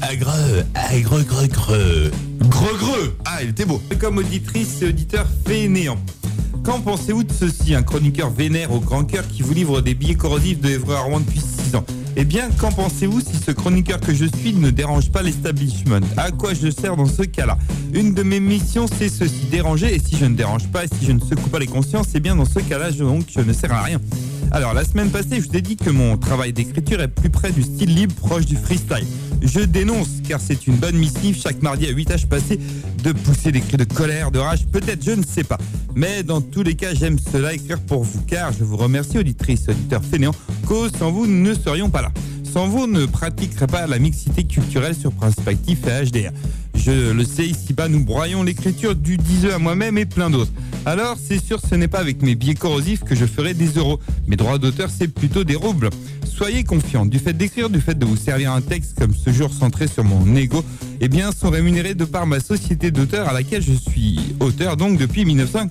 Greux. Ah, il était beau. Comme auditrice et auditeur fainéant. Qu'en pensez-vous de ceci? Un chroniqueur vénère au grand cœur qui vous livre des billets corrosifs de Evreux Arwan depuis 6 ans. Eh bien, qu'en pensez-vous si ce chroniqueur que je suis ne dérange pas l'establishment? À quoi je sers dans ce cas-là? Une de mes missions, c'est ceci, déranger. Et si je ne dérange pas, et si je ne secoue pas les consciences, eh bien, dans ce cas-là, je ne sers à rien. Alors, la semaine passée, je vous ai dit que mon travail d'écriture est plus près du style libre, proche du freestyle. Je dénonce, car c'est une bonne missive, chaque mardi à 8 h passé, de pousser des cris de colère, de rage, peut-être, je ne sais pas. Mais dans tous les cas, j'aime cela écrire pour vous, car je vous remercie, auditrices, auditeurs fainéants, que sans vous, nous ne serions pas là. Sans vous, on ne pratiquerait pas la mixité culturelle sur Principe Actif et HDR. Je le sais, ici-bas, nous broyons l'écriture du diseux à moi-même et plein d'autres. Alors, c'est sûr, ce n'est pas avec mes billets corrosifs que je ferai des euros. Mes droits d'auteur, c'est plutôt des roubles. Soyez confiants, du fait d'écrire, du fait de vous servir un texte comme ce jour centré sur mon ego, eh bien, sont rémunérés de par ma société d'auteur à laquelle je suis auteur, donc depuis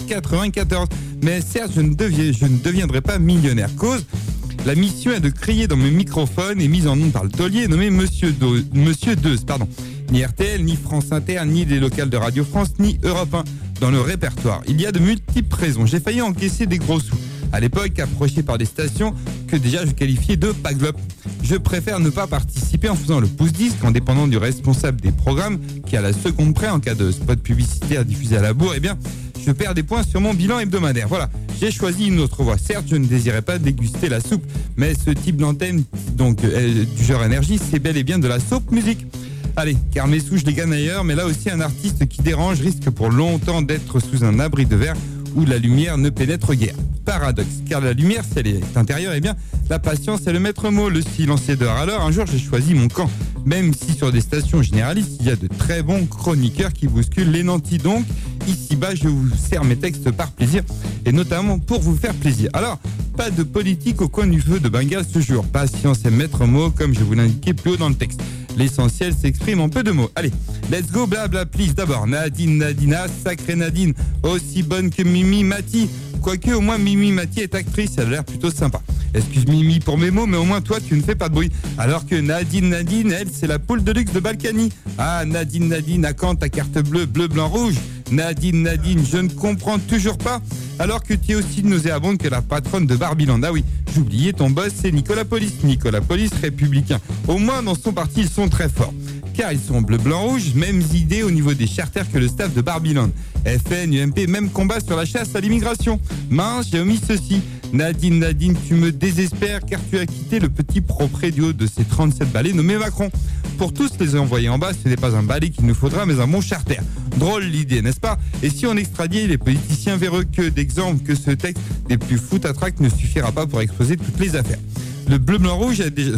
1994. Mais certes, je ne deviendrai pas millionnaire. Cause, la mission est de crier dans mes microphones et mise en onde par le taulier nommé Monsieur Deuze. Ni RTL, ni France Inter, ni les locales de Radio France, ni Europe 1 dans le répertoire. Il y a de multiples raisons. J'ai failli encaisser des gros sous. À l'époque, approché par des stations que déjà je qualifiais de paglope. Je préfère ne pas participer en faisant le pouce-disque, en dépendant du responsable des programmes, qui à la seconde près, en cas de spot publicitaire diffusé à la bourre, eh bien, je perds des points sur mon bilan hebdomadaire. Voilà, j'ai choisi une autre voie. Certes, je ne désirais pas déguster la soupe, mais ce type d'antenne, donc du genre énergie, c'est bel et bien de la soupe musique. Allez, car mes sous, je les gagne ailleurs, mais là aussi, un artiste qui dérange risque pour longtemps d'être sous un abri de verre où la lumière ne pénètre guère. Paradoxe, car la lumière, si elle est intérieure, eh bien, la patience est le maître mot, le silence est dehors. Alors, un jour, j'ai choisi mon camp. Même si sur des stations généralistes, il y a de très bons chroniqueurs qui bousculent les nantis. Donc, ici-bas, je vous sers mes textes par plaisir, et notamment pour vous faire plaisir. Alors, pas de politique au coin du feu de Bengale ce jour. Patience est maître mot, comme je vous l'indiquais plus haut dans le texte. L'essentiel s'exprime en peu de mots. Allez, let's go, blabla, please. D'abord, Nadina, sacrée Nadine, aussi bonne que Mimi Mati. Quoique, au moins, Mimi Mati est actrice, elle a l'air plutôt sympa. Excuse Mimi pour mes mots, mais au moins, toi, tu ne fais pas de bruit. Alors que Nadine, elle, c'est la poule de luxe de Balkany. Ah, Nadine, à quand ta carte bleue, bleu, blanc, rouge? Nadine, je ne comprends toujours pas. Alors que tu es aussi nauséabonde que la patronne de Barbieland. Ah oui, j'oubliais, ton boss, c'est Nicolas Police, républicain. Au moins, dans son parti, ils sont très forts. Car ils sont bleu, blanc, rouge, mêmes idées au niveau des charters que le staff de Barbieland. FN, UMP, même combat sur la chasse à l'immigration. Mince, j'ai omis ceci. Nadine, tu me désespères car tu as quitté le petit propre du haut de ces 37 balais nommé Macron. Pour tous les envoyer en bas, ce n'est pas un balai qu'il nous faudra, mais un bon charter. Drôle l'idée, n'est-ce pas? Et si on extradiait les politiciens véreux, que d'exemples que ce texte des plus foot à trac ne suffira pas pour exposer toutes les affaires. Le bleu blanc rouge,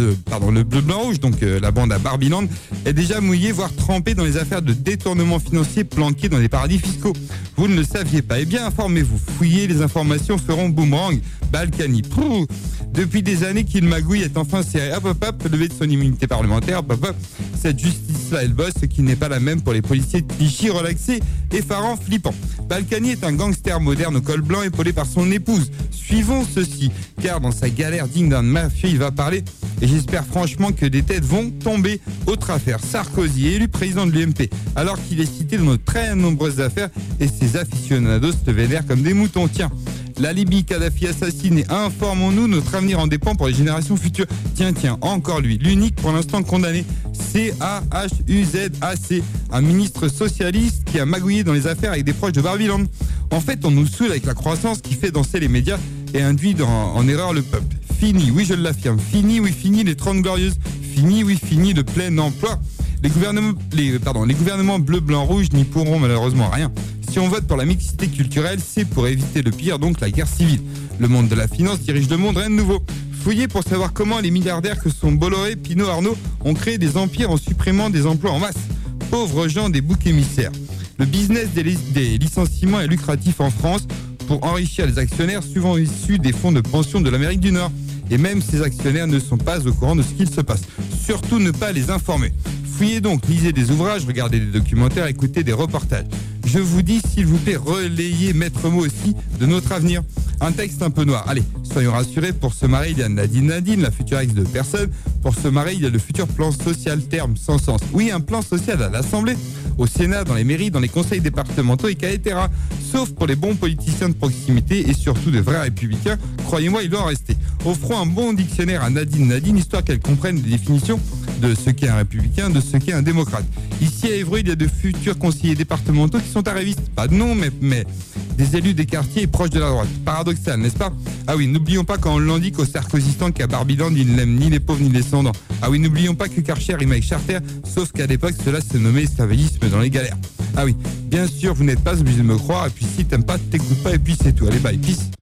donc la bande à Barbieland, est déjà mouillé, voire trempé dans les affaires de détournement financier planquées dans les paradis fiscaux. Vous ne le saviez pas? Eh bien, informez-vous. Fouillez, les informations feront boomerang. Balkany. Prou. Depuis des années qu'il magouille est enfin serré. Hop, levé de son immunité parlementaire. Hop. Cette justice-là, elle bosse, ce qui n'est pas la même pour les policiers de Clichy, relaxés, effarants, flippants. Balkany est un gangster moderne au col blanc épaulé par son épouse. Suivons ceci, car dans sa galère digne d'un mafieux, il va parler, et j'espère franchement que des têtes vont tomber. Autre affaire, Sarkozy élu président de l'UMP, alors qu'il est cité dans de très nombreuses affaires, et ses aficionados se vénèrent comme des moutons. Tiens, la Libye, Kadhafi assassiné, informons-nous, notre avenir en dépend pour les générations futures. Tiens, encore lui, l'unique pour l'instant condamné, CAHUZAC, un ministre socialiste qui a magouillé dans les affaires avec des proches de Barbieland. En fait, on nous saoule avec la croissance qui fait danser les médias et induit en erreur le peuple. Fini, oui je l'affirme, fini les 30 glorieuses, fini le plein emploi. Les gouvernements bleu, blanc, rouge n'y pourront malheureusement rien. Si on vote pour la mixité culturelle, c'est pour éviter le pire, donc la guerre civile. Le monde de la finance dirige le monde, rien de nouveau. Fouillez pour savoir comment les milliardaires que sont Bolloré, Pinault, Arnaud ont créé des empires en supprimant des emplois en masse. Pauvres gens des boucs émissaires. Le business des licenciements est lucratif en France pour enrichir les actionnaires souvent issus des fonds de pension de l'Amérique du Nord. Et même ces actionnaires ne sont pas au courant de ce qu'il se passe. Surtout ne pas les informer. Fouillez donc, lisez des ouvrages, regardez des documentaires, écoutez des reportages. Je vous dis, s'il vous plaît, relayez maître mot aussi de notre avenir. Un texte un peu noir. Allez, soyons rassurés, pour se marier, il y a Nadine, la future ex de personne. Pour se marier, il y a le futur plan social, terme sans sens. Oui, un plan social à l'Assemblée, au Sénat, dans les mairies, dans les conseils départementaux, etc. Sauf pour les bons politiciens de proximité et surtout de vrais républicains. Croyez-moi, il doit en rester. Offrons un bon dictionnaire à Nadine, histoire qu'elle comprenne les définitions de ce qu'est un républicain, de ce qu'est un démocrate. Ici à Évreux, il y a de futurs conseillers départementaux qui sont arrivistes. Pas de nom, mais des élus des quartiers proches de la droite. Paradoxal, n'est-ce pas? Ah oui, n'oublions pas quand on l'en dit qu'au Sarkozystan qu'à Barbiland, il n'aime ni les pauvres ni les descendants. Ah oui, n'oublions pas que Karcher rime avec Charter, sauf qu'à l'époque, cela se nommait esclavagisme dans les galères. Ah oui, bien sûr, vous n'êtes pas obligé de me croire, et puis si t'aimes pas, t'écoutes pas, et puis c'est tout. Allez, bye, peace.